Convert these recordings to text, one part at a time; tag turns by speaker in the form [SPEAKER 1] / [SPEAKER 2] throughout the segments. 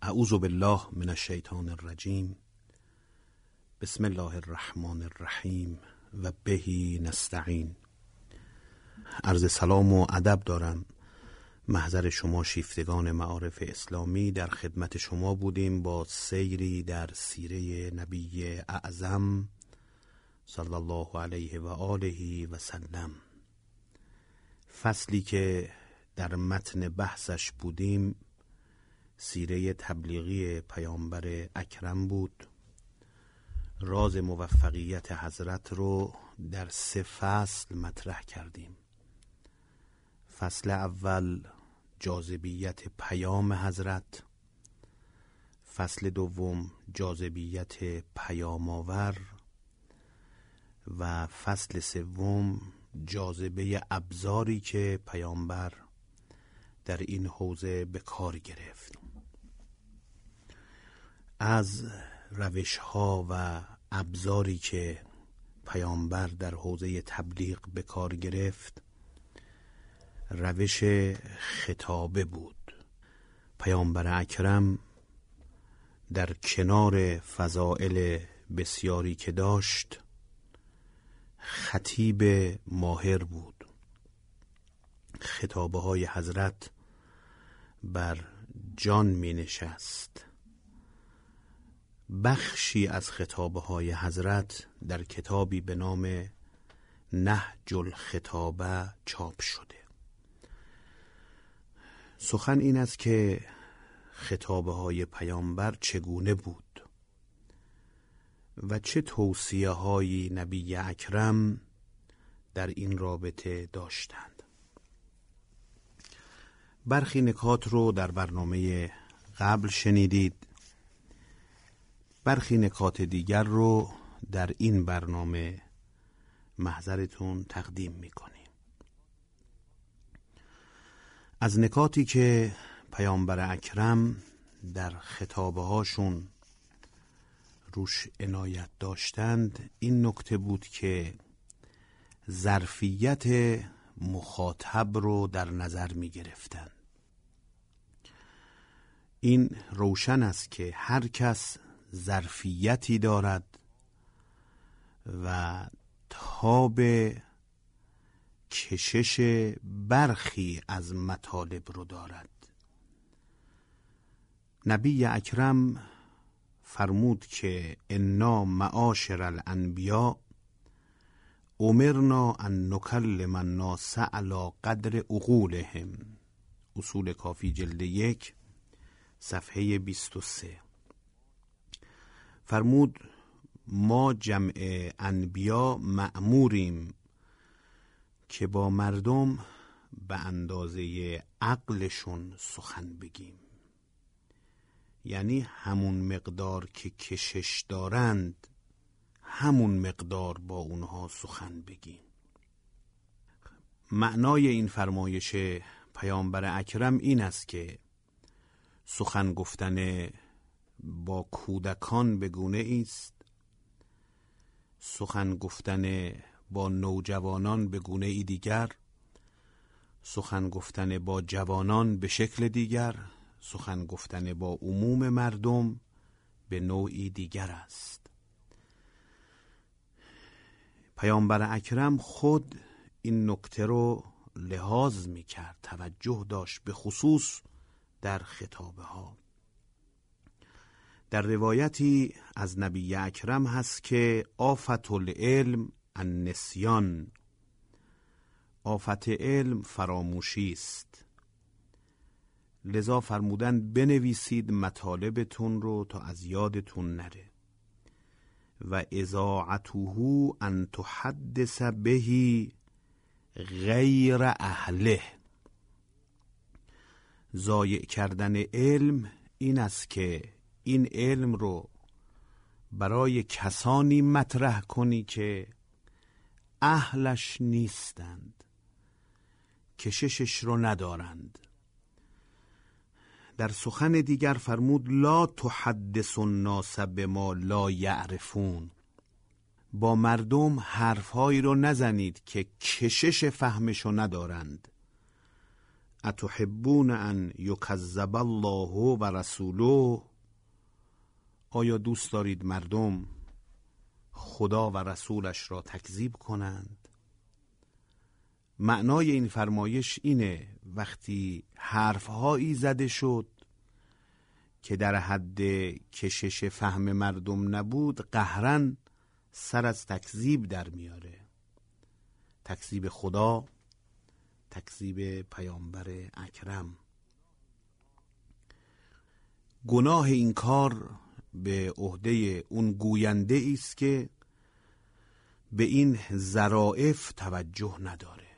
[SPEAKER 1] اعوذ بالله من الشیطان الرجیم. بسم الله الرحمن الرحیم و بهی نستعین. عرض سلام و ادب دارم. محضر شما شیفتگان معارف اسلامی در خدمت شما بودیم با سیری در سیره نبی اعظم صلی الله علیه و آله و سلم. فصلی که در متن بحثش بودیم سیره تبلیغی پیامبر اکرم بود. راز موفقیت حضرت رو در 3 فصل مطرح کردیم. فصل اول جاذبیت پیام حضرت، فصل دوم جاذبیت پیام آور و فصل سوم جاذبه ابزاری که پیامبر در این حوزه به کار گرفت. از روش‌ها و ابزاری که پیامبر در حوزه تبلیغ به کار گرفت روش خطابه بود. پیامبر اکرم در کنار فضائل بسیاری که داشت خطیب ماهر بود. خطابه های حضرت بر جان می نشست. بخشی از خطابه های حضرت در کتابی به نام نهج الخطابه چاپ شده. سخن این است که خطابه های پیامبر چگونه بود و چه توصیه هایی نبی اکرم در این رابطه داشتند. برخی نکات رو در برنامه قبل شنیدید، برخی نکات دیگر رو در این برنامه محضرتون تقدیم میکنیم. از نکاتی که پیامبر اکرم در خطابه هاشون روش عنایت داشتند این نکته بود که ظرفیت مخاطب رو در نظر می گرفتند. این روشن است که هر کس ظرفیتی دارد و تاب کشش برخی از مطالب رو دارد. نبی اکرم فرمود که انا معاشر الانبیاء امرنا ان نکلم الناس علی قدر عقولهم. اصول کافی جلد 1 صفحه 23. فرمود ما جمع انبیا مأموریم که با مردم به اندازه عقلشون سخن بگیم، یعنی همون مقدار که کشش دارند همون مقدار با اونها سخن بگیم. معنای این فرمایش پیامبر اکرم این است که سخن گفتن با کودکان به گونه است، سخن گفتن با نوجوانان به گونه ای دیگر، سخن گفتن با جوانان به شکل دیگر، سخن گفتن با عموم مردم به نوعی دیگر است. پیامبر اکرم خود این نکته رو لحاظ می کرد، توجه داشت، به خصوص در خطابه ها. در روایتی از نبی اکرم هست که آفت العلم النسیان، آفت علم فراموشی است. لذا فرمودن بنویسید مطالبتون رو تا از یادتون نره. و اذاعته ان تحدث به غیر اهله. ضایع کردن علم این است که این علم رو برای کسانی مطرح کنی که اهلش نیستند، کششش رو ندارند. در سخن دیگر فرمود لا تحدث الناس بما لا یعرفون. با مردم حرفهایی رو نزنید که کشش فهمشو ندارند. اتحبون ان یکذب الله و رسوله، آیا دوست دارید مردم خدا و رسولش را تکذیب کنند؟ معنای این فرمایش اینه وقتی حرفهایی زده شد که در حد کشش فهم مردم نبود، قهراً سر از تکذیب در میاره. تکذیب خدا، تکذیب پیامبر اکرم. گناه این کار به عهده اون گوینده است که به این ظرافت توجه نداره.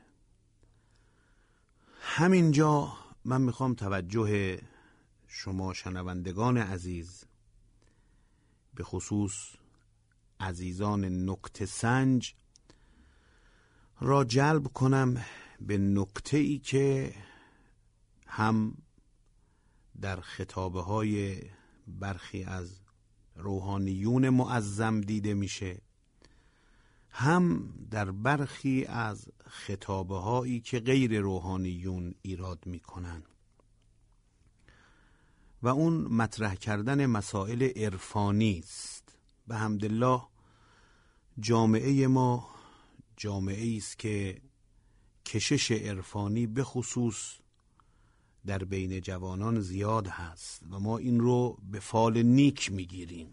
[SPEAKER 1] همینجا من میخوام توجه شما شنوندگان عزیز، به خصوص عزیزان نکته سنج، را جلب کنم به نکته‌ای که هم در خطابه های برخی از روحانیون معظم دیده میشه، هم در برخی از خطابه هایی که غیر روحانیون ایراد میکنن، و اون مطرح کردن مسائل عرفانی است. به حمدالله جامعه ما جامعه است که کشش عرفانی به خصوص در بین جوانان زیاد هست و ما این رو به فال نیک میگیریم.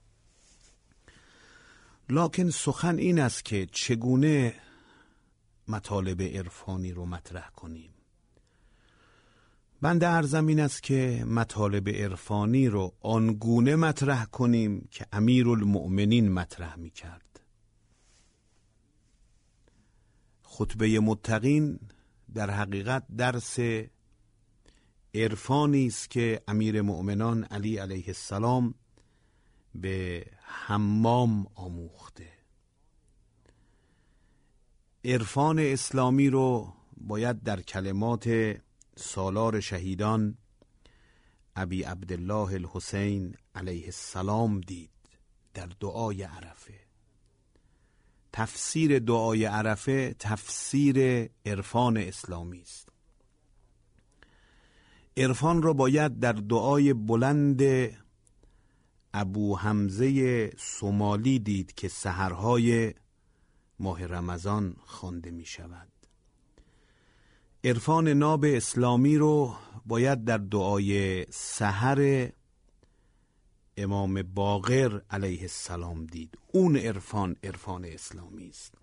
[SPEAKER 1] لکن سخن این است که چگونه مطالب عرفانی رو مطرح کنیم. بنده عرضم این است که مطالب عرفانی رو آنگونه مطرح کنیم که امیرالمؤمنین مطرح می کرد. خطبه متقین در حقیقت درس عرفانی است که امیر مؤمنان علی علیه السلام به حمام آموخته. عرفان اسلامی رو باید در کلمات سالار شهیدان ابی عبدالله الحسین علیه السلام دید در دعای عرفه. تفسیر دعای عرفه تفسیر عرفان اسلامی است. عرفان را باید در دعای بلند ابو حمزه سومالی دید که سحرهای ماه رمضان خوانده می شود. عرفان ناب اسلامی رو باید در دعای سحر امام باقر علیه السلام دید. اون عرفان اسلامی است.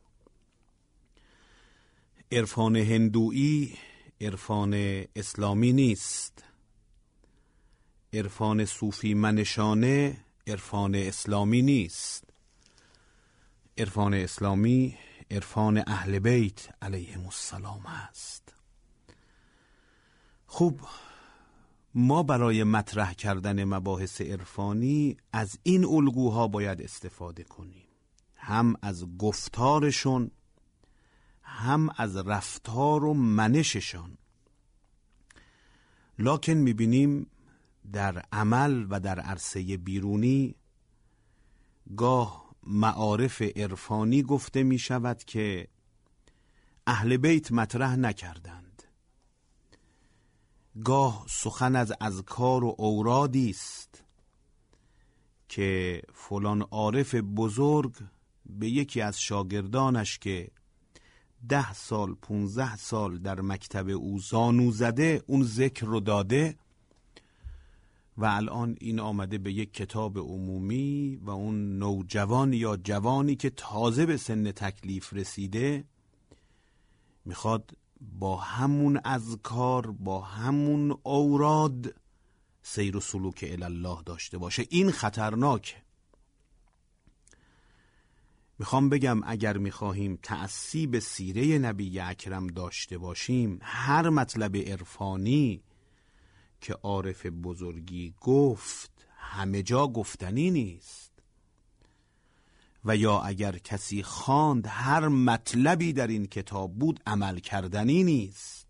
[SPEAKER 1] عرفان هندویی عرفان اسلامی نیست. عرفان صوفی منشانه عرفان اسلامی نیست. عرفان اسلامی عرفان اهل بیت علیهم السلام است. خوب، ما برای مطرح کردن مباحث عرفانی از این الگوها باید استفاده کنیم، هم از گفتارشون هم از رفتار و منششان. لکن میبینیم در عمل و در عرصه بیرونی گاه معارف عرفانی گفته می شود که اهل بیت مطرح نکردند. گاه سخن از اذکار و اورادی است که فلان عارف بزرگ به یکی از شاگردانش که 10 سال 15 سال در مکتب او زانو زده اون ذکر رو داده و الان این آمده به یک کتاب عمومی و اون نوجوان یا جوانی که تازه به سن تکلیف رسیده میخواد با همون اذکار با همون اوراد سیر و سلوک الله داشته باشه. این خطرناکه. میخوام بگم اگر میخواهیم تأسی به سیره نبی اکرم داشته باشیم، هر مطلب عرفانی که عارف بزرگی گفت همه جا گفتنی نیست، و یا اگر کسی خواند هر مطلبی در این کتاب بود عمل کردنی نیست.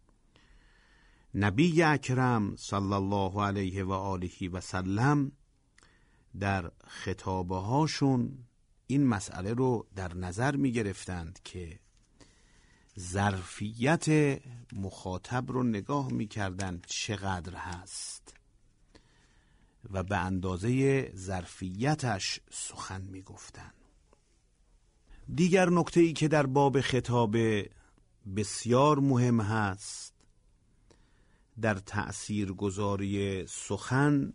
[SPEAKER 1] نبی اکرم صلی الله علیه و آله و سلم در خطابه هاشون این مسئله رو در نظر می گرفتند که ظرفیت مخاطب رو نگاه می‌کردن چقدر هست و به اندازه ظرفیتش سخن می‌گفتن. دیگر نکته‌ای که در باب خطاب بسیار مهم هست در تأثیرگذاری سخن،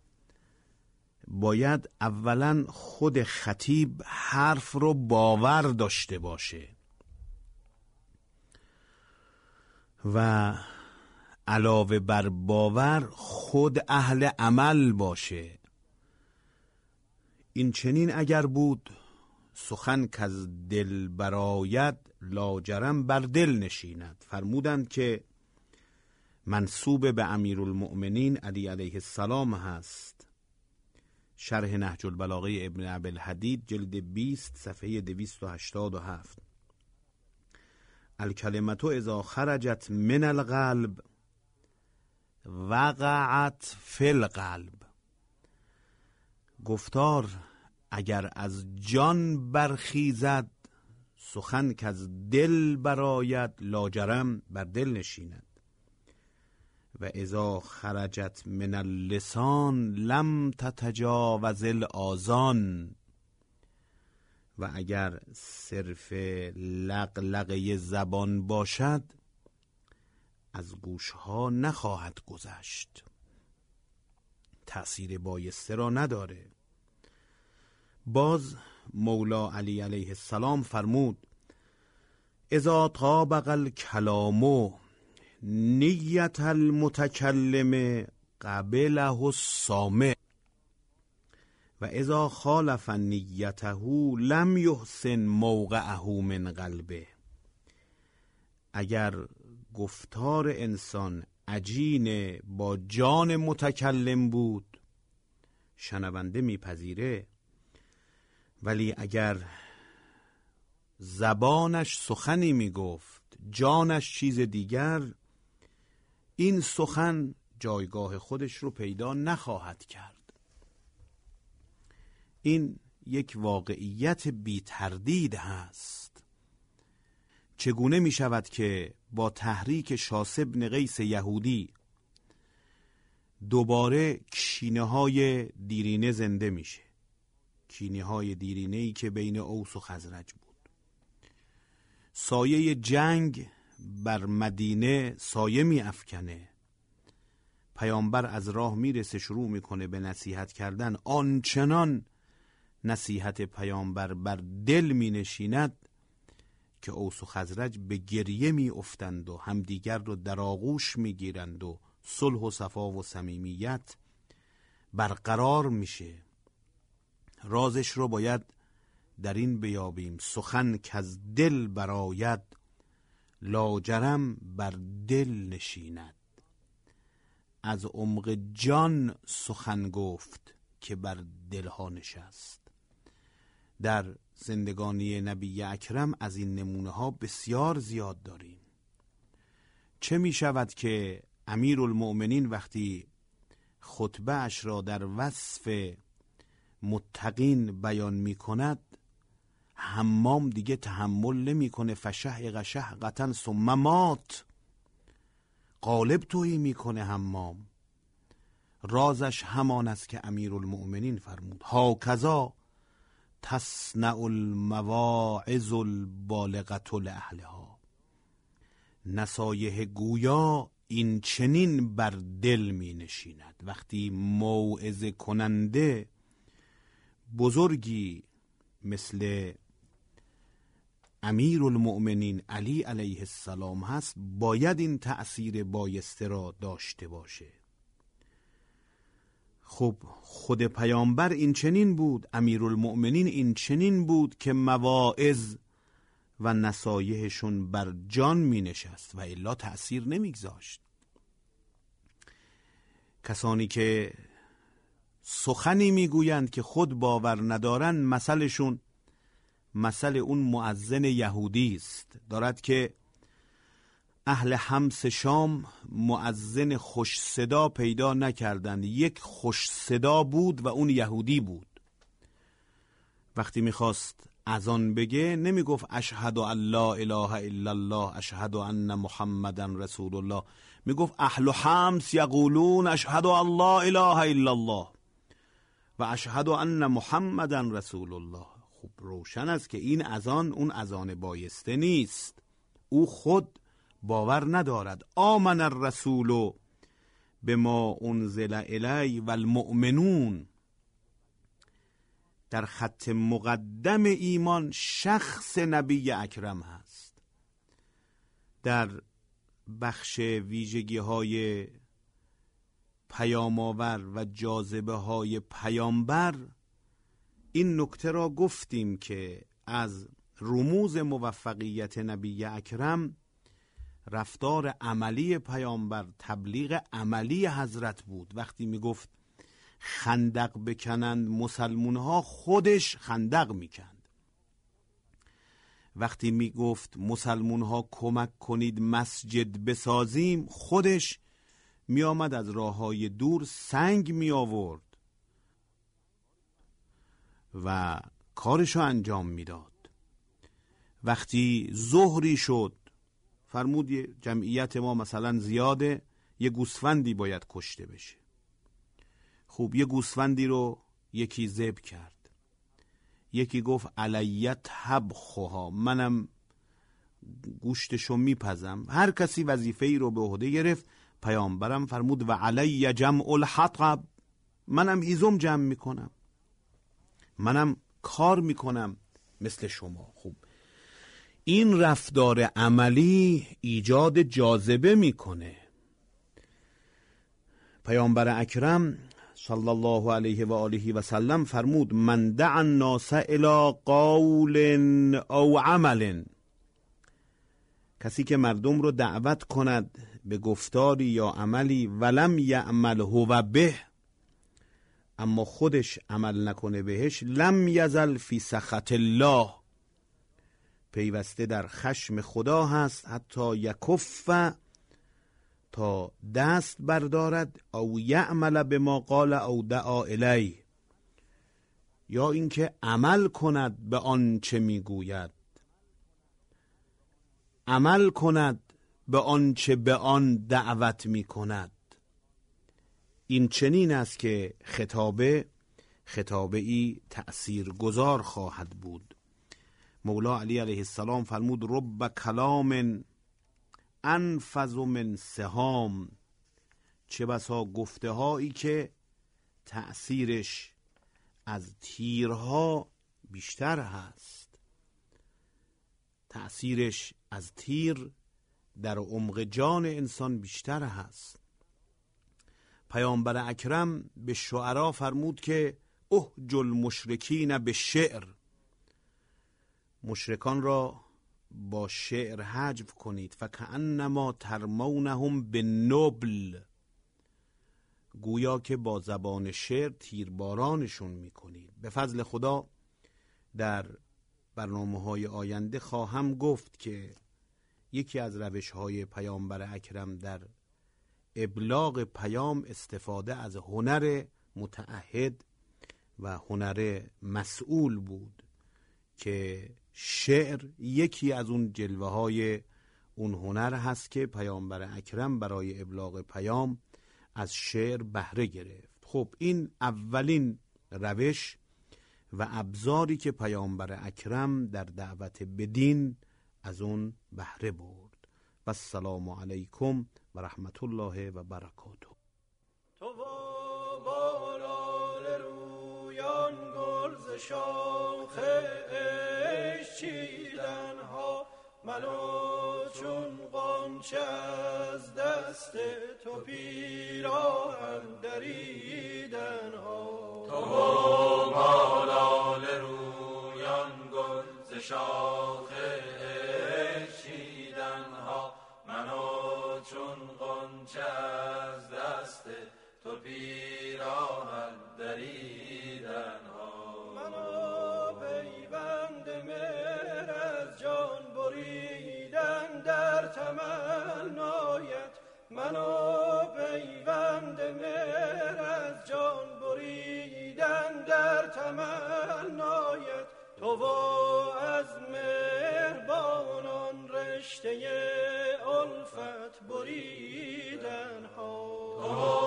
[SPEAKER 1] باید اولا خود خطیب حرف رو باور داشته باشه و علاوه بر باور خود اهل عمل باشه. این چنین اگر بود سخن کز دل براید لاجرم بر دل نشیند. فرمودند که منسوب به امیرالمؤمنین علی علیه السلام هست. شرح نهج البلاغه ابن ابی‌الحدید جلد 20 صفحه 287. الکلمة اذا خرجت من القلب وقعت فی القلب. گفتار اگر از جان برخیزد سخن که از دل براید لاجرم بر دل نشیند. و اذا خرجت من اللسان لم تتجاوز الاذان. و اگر صرف لقلقه زبان باشد از گوشها نخواهد گذشت، تأثیر بایسته را نداره. باز مولا علی علیه السلام فرمود اذا طابق الکلام نیت المتکلم قبله السامع و اذا خالف نیته لم یحسن موقعه من قلبه. اگر گفتار انسان عجین با جان متکلم بود شنونده میپذیره، ولی اگر زبانش سخنی میگفت جانش چیز دیگر، این سخن جایگاه خودش رو پیدا نخواهد کرد. این یک واقعیت بی تردید هست. چگونه می شود که با تحریک شاس بن قیس یهودی دوباره کینه های دیرینه زنده میشه؟ کینه های دیرینه‌ای که بین اوس و خزرج بود. سایه جنگ بر مدینه سایه می افکنه. پیامبر از راه میرسه شروع میکنه به نصیحت کردن. آنچنان نصیحت پیامبر بر دل می نشیند که اوس و خزرج به گریه می افتند و همدیگر رو در آغوش می گیرند و صلح و صفا و صمیمیت برقرار میشه. رازش رو باید در این بیابیم سخن که از دل براید لاجرم بر دل نشیند. از عمق جان سخن گفت که بر دلها نشست. در زندگانی نبی اکرم از این نمونه ها بسیار زیاد داریم. چه می شود که امیرالمؤمنین وقتی خطبه اش را در وصف متقین بیان می کند حمام دیگه تحمل نمی کنه، فشهق شهقتن ثم مات، قالب تویی می کنه حمام. رازش همان است که امیرالمؤمنین فرمود هاکذا تصنع المواعظ البالغة لأهلها. نصایح گویا این چنین بر دل می نشیند. وقتی موعظه کننده بزرگی مثل امیرالمؤمنین علی علیه السلام هست باید این تأثیر بایسته را داشته باشه. خب خود پیامبر این چنین بود، امیرالمؤمنین این چنین بود که مواعظ و نصایحشون بر جان می نشست و الا تأثیر نمی گذاشت. کسانی که سخنی می گویند که خود باور ندارن مثلشون مثل اون مؤذن یهودی است. دارد که اهل حمص شام مؤذن خوش صدا پیدا نکردند. یک خوش صدا بود و اون یهودی بود. وقتی میخواست اذان بگه نمیگفت اشهد ان لا اله الا الله اشهد ان محمدا رسول الله، میگفت اهل حمص یقولون اشهد ان لا اله الا الله و اشهد ان محمدا رسول الله. خب روشن است که این اذان اون اذان بایسته نیست. او خود باور ندارد. آمن الرسول بما انزل الی و المؤمنون، در خط مقدم ایمان شخص نبی اکرم هست. در بخش ویژگی های پیام‌آور و جاذبه های پیامبر این نکته را گفتیم که از رموز موفقیت نبی اکرم رفتار عملی پیامبر، تبلیغ عملی حضرت بود. وقتی می گفت خندق بکنند مسلمون ها، خودش خندق میکند. وقتی می گفت مسلمون ها کمک کنید مسجد بسازیم، خودش می آمد از راه های دور سنگ می آورد و کارشو انجام میداد. وقتی ظهری شد فرمود جمعیت ما مثلا زیاده، یه گوسفندی باید کشته بشه. خوب یه گوسفندی رو یکی ذبح کرد، یکی گفت علیت حبخها، منم گوشتشو میپزم. هر کسی وظیفه‌ای رو به عهده گرفت. پیامبرم فرمود و علی جمع الحطب، منم هیزم جمع میکنم، منم کار میکنم مثل شما. خوب این رفتار عملی ایجاد جاذبه میکنه. پیامبر اکرم صلی الله علیه و آله و سلم فرمود من دعا الناس الی قول او عمل، کسی که مردم رو دعوت کند به گفتاری یا عملی ولم یعمل هو به، اما خودش عمل نکنه بهش، لم یزل فی سخط الله، پیوسته در خشم خدا هست، حتی یکف، تا دست بردارد، او یعمل بما قال او دعا الیه، یا اینکه عمل کند به آن چه میگوید، عمل کند به آن چه به آن دعوت میکند. این چنین است که خطابه ای تأثیر گذار خواهد بود. مولا علی علیه السلام فرمود رب کلام انفذ من سهام، چه بسا گفته هایی که تأثیرش از تیرها بیشتر هست. تأثیرش از تیر در عمق جان انسان بیشتر هست. پیامبر اکرم به شعرا فرمود که احجل المشرکین به شعر، مشرکان را با شعر حجو کنید، فکأنما ترمونهم بالنبل، گویا که با زبان شعر تیربارانشون میکنید. به فضل خدا در برنامه‌های آینده خواهم گفت که یکی از روش‌های پیامبر اکرم در ابلاغ پیام استفاده از هنر متعهد و هنر مسئول بود که شعر یکی از اون جلوه های اون هنر هست که پیامبر اکرم برای ابلاغ پیام از شعر بهره گرفت. خب این اولین روش و ابزاری که پیامبر اکرم در دعوت به دین از اون بهره برد. و السلام علیکم و رحمت الله و برکاته.
[SPEAKER 2] تو بالال رویان گرز شاخ عشق چیدن ها، منو چون غنچه از دست تو پیراهن دریدن ها.
[SPEAKER 3] تو بالال رویان گرز شاخ عشق چیدن ها، منو چون غنچه از دست تو پیراهن دریدن ها.
[SPEAKER 2] منو پیوند مهر از جان بریدن در تمنایت، منو پیوند مهر از جان بریدن در تمنایت. تو رشته الفت بریدن ها.